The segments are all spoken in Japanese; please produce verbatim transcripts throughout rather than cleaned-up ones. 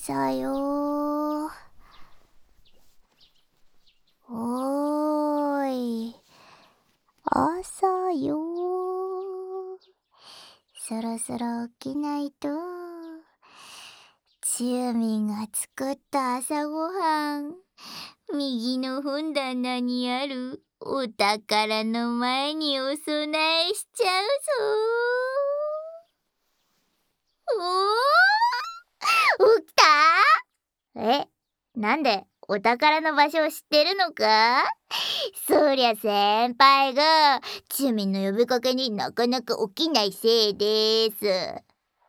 朝よ。おーい、朝よ。そろそろ起きないと。チューミンが作った朝ごはん、右の本棚にあるお宝の前にお供えしちゃうぞ。おー、起きた？え、なんでお宝の場所を知ってるのか？そりゃ先輩がチューミンの呼びかけになかなか起きないせいです。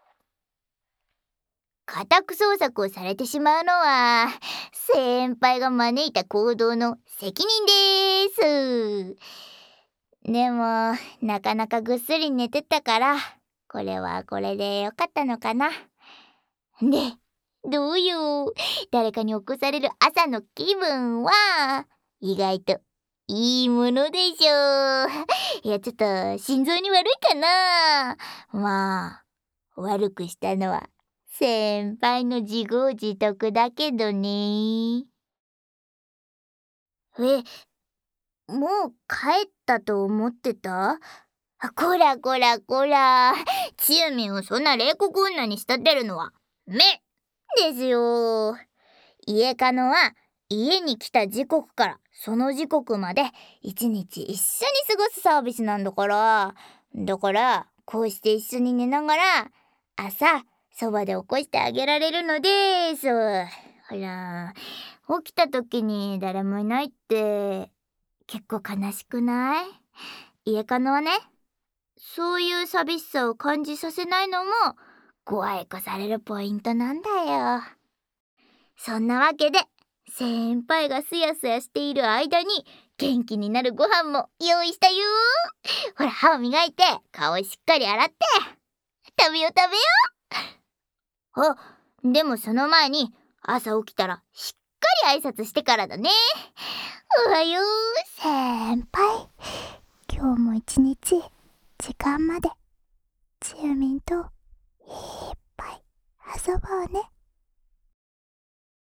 家宅捜索をされてしまうのは先輩が招いた行動の責任です。でもなかなかぐっすり寝てたから、これはこれでよかったのかな。で、どうよ、誰かに起こされる朝の気分は意外といいものでしょう。いや、ちょっと心臓に悪いかな。まあ悪くしたのは先輩の自業自得だけどね。え、もう帰ったと思ってた？こらこらこら、チューミンをそんな冷酷女に仕立てるのはめですよ。家カノは家に来た時刻からその時刻まで一日一緒に過ごすサービスなんだから。だからこうして一緒に寝ながら朝そばで起こしてあげられるのです。ほら、起きた時に誰もいないって結構悲しくない？家カノはね、そういう寂しさを感じさせないのもご愛顧されるポイントなんだよ。そんなわけで先輩がすやすやしている間に元気になるご飯も用意したよ。ほら、歯を磨いて顔をしっかり洗って食べよう食べよう。あ、でもその前に朝起きたらしっかり挨拶してからだね。おはよう先輩。今日も一日時間までチューミンといっぱい遊ぼうね。